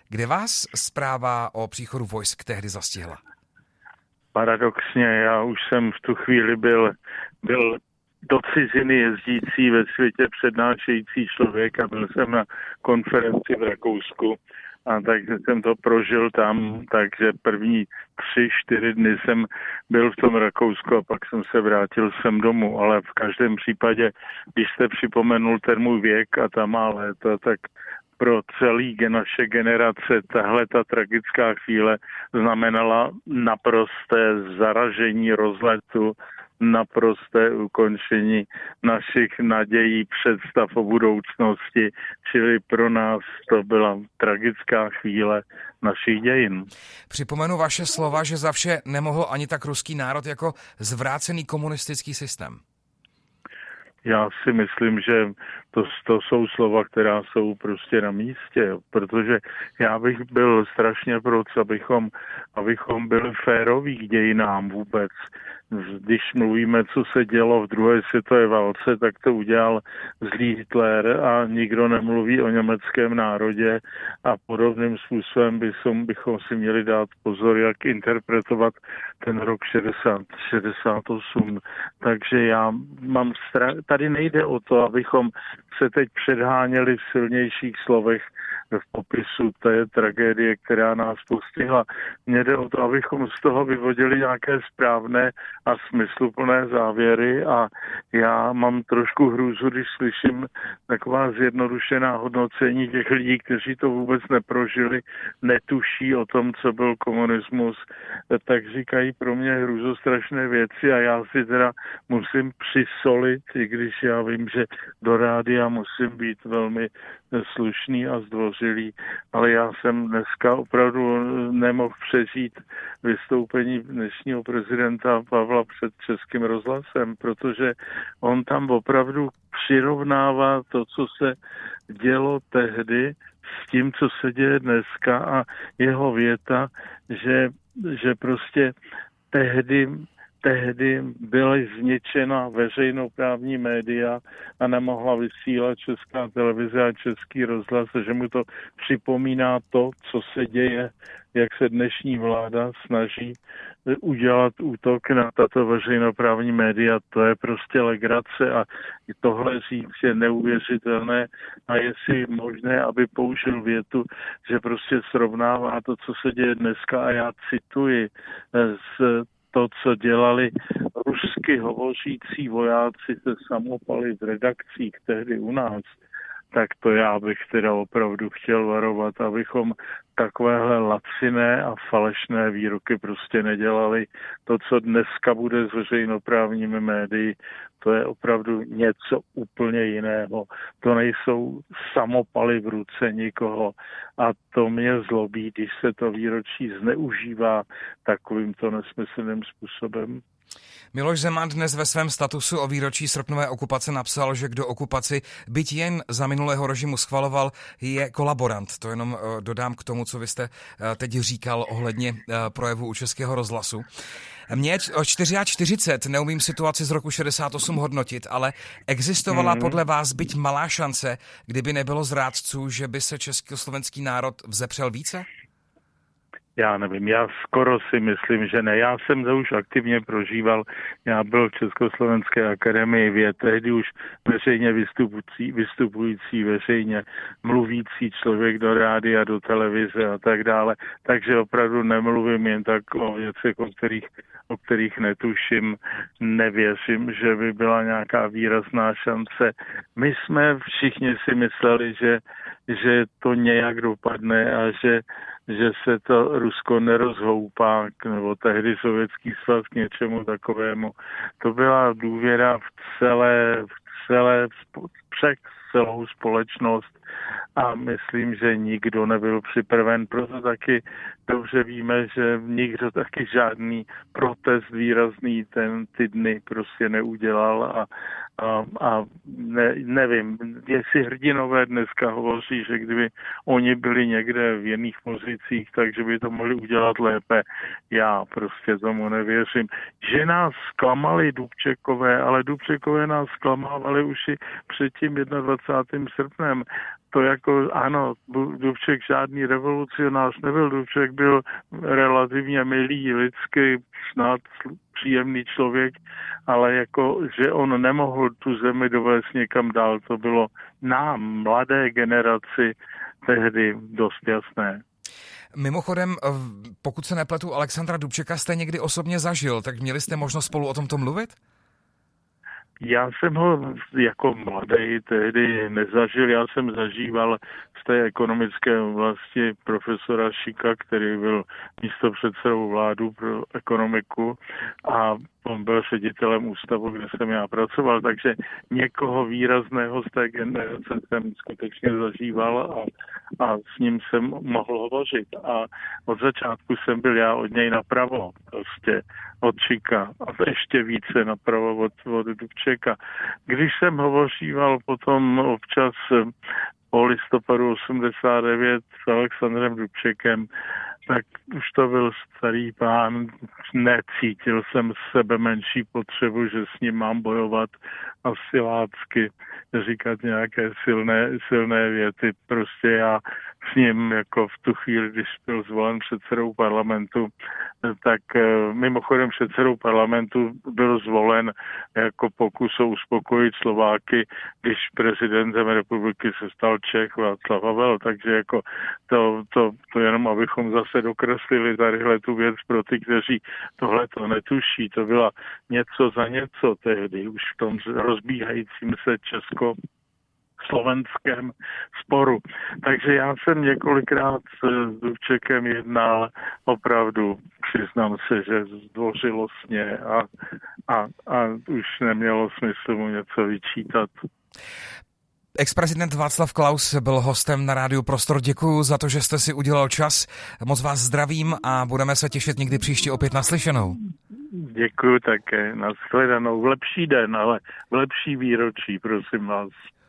Kde vás zpráva o příchodu vojsk tehdy zastihla? Paradoxně, já už jsem v tu chvíli byl do ciziny jezdící, ve světě přednášející člověk a byl jsem na konferenci v Rakousku. A takže jsem to prožil tam, takže první 3-4 dny jsem byl v tom Rakousku a pak jsem se vrátil sem domů. Ale v každém případě, když jste připomenul ten můj věk a ta má léta, tak pro celý naše generace tahle ta tragická chvíle znamenala naprosté zaražení rozletu, naprosté ukončení našich nadějí, představ o budoucnosti, čili pro nás to byla tragická chvíle našich dějin. Připomenu vaše slova, že za vše nemohl ani tak ruský národ jako zvrácený komunistický systém. Já si myslím, že to jsou slova, která jsou prostě na místě, protože já bych byl strašně proč, abychom byli féroví k dějinám vůbec. Když mluvíme, co se dělo v druhé světové válce, tak to udělal zlý Hitler a nikdo nemluví o německém národě a podobným způsobem bychom si měli dát pozor, jak interpretovat ten rok 68. Takže já mám strach, tady nejde o to, abychom se teď předháněli v silnějších slovech v popisu té tragédie, která nás postihla. Mně jde o to, abychom z toho vyvodili nějaké správné a smysluplné závěry a já mám trošku hrůzu, když slyším taková zjednodušená hodnocení těch lidí, kteří to vůbec neprožili, netuší o tom, co byl komunismus, tak říkají pro mě hrůzostrašné věci a já si teda musím přisolit, i když já vím, že do rádia musím být velmi slušný a zdvořilý, ale já jsem dneska opravdu nemohl přežít vystoupení dnešního prezidenta Pavla před Českým rozhlasem, protože on tam opravdu přirovnává to, co se dělo tehdy s tím, co se děje dneska a jeho věta, že prostě tehdy byly zničena veřejnoprávní média a nemohla vysílat Česká televize a Český rozhlas, že mu to připomíná to, co se děje, jak se dnešní vláda snaží udělat útok na tato veřejnoprávní média. To je prostě legrace a tohle říct je neuvěřitelné a je si možné, aby použil větu, že prostě srovnává to, co se děje dneska a já cituji z to, co dělali rusky hovořící vojáci se samopaly v redakcích tehdy u nás, tak to já bych teda opravdu chtěl varovat, abychom takovéhle laciné a falešné výroky prostě nedělali. To, co dneska bude s veřejnoprávními médii, to je opravdu něco úplně jiného. To nejsou samopaly v ruce nikoho a to mě zlobí, když se to výročí zneužívá takovýmto nesmyslným způsobem. Miloš Zeman dnes ve svém statusu o výročí srpnové okupace napsal, že kdo okupaci byť jen za minulého režimu schvaloval, je kolaborant. To jenom dodám k tomu, co vy jste teď říkal ohledně projevu u Českého rozhlasu. Mně o 44 neumím situaci z roku 68 hodnotit, ale existovala podle vás byť malá šance, kdyby nebylo zrádců, že by se československý národ vzepřel více? Já nevím, já skoro si myslím, že ne. Já jsem to už aktivně prožíval. Já byl v Československé akademii věd, tehdy už veřejně vystupující, veřejně mluvící člověk do rádia, do televize a tak dále. Takže opravdu nemluvím jen tak o věcech, o kterých netuším, nevěřím, že by byla nějaká výrazná šance. My jsme všichni si mysleli, že to nějak dopadne a že se to Rusko nerozhoupá, nebo tehdy Sovětský svaz k něčemu takovému. To byla důvěra v celou společnost a myslím, že nikdo nebyl připraven. Proto taky dobře víme, že nikdo taky žádný protest výrazný ty dny prostě neudělal a nevím, jestli hrdinové dneska hovoří, že kdyby oni byli někde v jiných pozicích, takže by to mohli udělat lépe. Já prostě tomu nevěřím. Že nás zklamali Dubčekové, ale Dubčekové nás zklamávali už i před tím 21. srpnem. to jako, ano, Dubček žádný revolucionář nebyl, Dubček byl relativně milý, lidský, snad příjemný člověk, ale jako, že on nemohl tu zemi dovést někam dál, to bylo nám, mladé generaci, tehdy dost jasné. Mimochodem, pokud se nepletu, Alexandra Dubčeka jste někdy osobně zažil, tak měli jste možnost spolu o tomto mluvit? Já jsem ho jako mladý tehdy nezažil, já jsem zažíval z té ekonomické oblasti profesora Šika, který byl místopředsedou vládu pro ekonomiku a on byl ředitelem ústavu, kde jsem já pracoval, takže někoho výrazného z té generace jsem skutečně zažíval a s ním jsem mohl hovořit. A od začátku jsem byl já od něj napravo, prostě od Šika a ještě více napravo od Dubčeka. Když jsem hovoříval potom občas o listopadu 89 s Alexandrem Dubčekem, tak už to byl starý pán, necítil jsem z sebe menší potřebu, že s ním mám bojovat a silácky říkat nějaké silné věty. Prostě já s ním jako v tu chvíli, když byl zvolen předsedou parlamentu, tak mimochodem předsedou parlamentu byl zvolen jako pokus o uspokojit Slováky, když prezidentem republiky se stal Čech Václav Havel, takže jako to jenom abychom zase dokreslili tadyhle tu věc pro ty, kteří tohle to netuší, to byla něco za něco tehdy, už v tom rozbíhajícím se česko-slovenském sporu. Takže já jsem několikrát s Dubčekem jednal opravdu, přiznám se, že zdvořilostně a už nemělo smysl mu něco vyčítat. Ex-prezident Václav Klaus byl hostem na Rádiu Prostor. Děkuju za to, že jste si udělal čas. Moc vás zdravím a budeme se těšit někdy příště opět naslyšenou. Děkuju také. Nashledanou. V lepší den, ale v lepší výročí, prosím vás.